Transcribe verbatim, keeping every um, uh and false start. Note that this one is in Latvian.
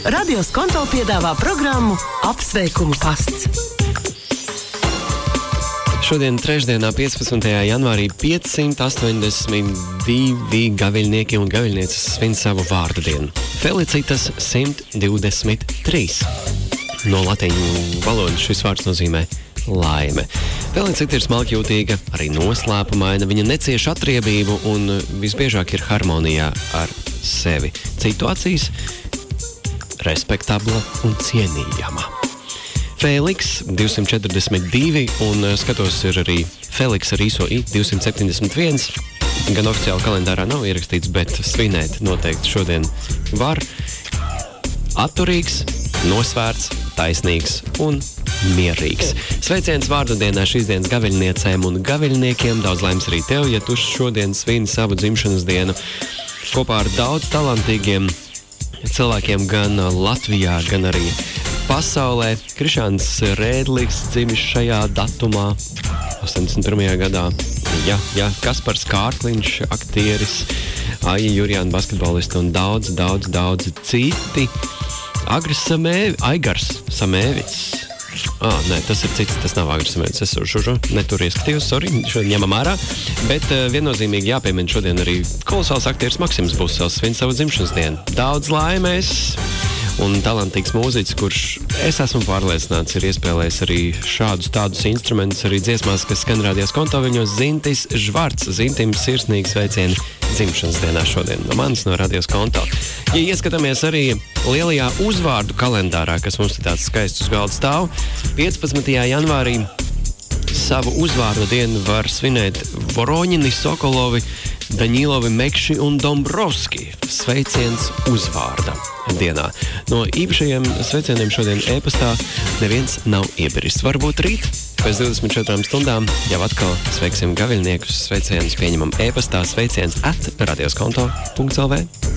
Radio Skonto piedāvā programmu Apsveikumu pasts. Šodien trešdienā, piecpadsmitajā janvārī, piecsimt astoņdesmit divi gaviļnieki un gaviļnieces svin savu vārdu dienu. Felicitas simt divdesmit trīs. No latīņu valodas šis vārds nozīmē laime. Felicita ir smalkjūtīga, arī noslēpumaina, viņa necieš atriebību un visbiežāk ir harmonijā ar sevi. Situācijas respektabla un cienījama. Feliks divsimt četrdesmit divi un skatos ir arī Feliks ar īso i divsimt septiņdesmit viens. Gan oficiāli kalendārā nav ierakstīts, bet svinēt noteikti šodien var. Atturīgs, nosvērts, taisnīgs un mierīgs. Sveiciens vārdu dienā šīs dienas gaviļniecēm un gaviļniekiem. Daudz laimes arī tev, ja tu šodien svini savu dzimšanas dienu kopā ar daudz talantīgiem cilvēkiem gan Latvijā, gan arī pasaulē. Krišāns Rēdlis dzimis šajā datumā, astoņdesmit pirmajā gadā. Jā, jā, Kaspars Kārkliņš, aktieris, Aija Jurjāna, basketbolisti un daudz, daudz, daudz citi. Agris Samēvi, Aigars Samēvits. Ah, nē, tas ir cits, tas nav Agris Samēvits. Es šužu netur ieskatījos, sorry, šodien ņemam ārā. Bet uh, viennozīmīgi jāpiemina šodien arī kolosāls aktieris Maksims Busels svin savu dzimšanas dienu. Daudz laimēs un talantīgs mūziķis, kurš, es esmu pārliecināts, ir iespēlējis arī šādus tādus instrumentus, arī dziesmās, kas skan Radio Skonto, viņos Zintis Žvarts. Zintim sirsnīgi sveicieni dzimšanas dienā šodien no manis, no Radio Skonto. Ja ieskatāmies arī lielajā uzvārdu kalendārā, kas mums ir tāds skaists uz galda stāv, piecpadsmitajā janvārī savu uzvārdu dienu var svinēt Voroņini, Sokolovi, Daņilovi, Mekši un Dombrovski. Sveiciens uzvārda dienā. No īpašajiem sveicieniem šodien e-pastā neviens nav iebiris. Varbūt rīt pēc divdesmit četrām stundām jau atkal sveiksim gaviļniekus. Sveicienus pieņemam e-pastā sveiciens at radioskonto punkts l v.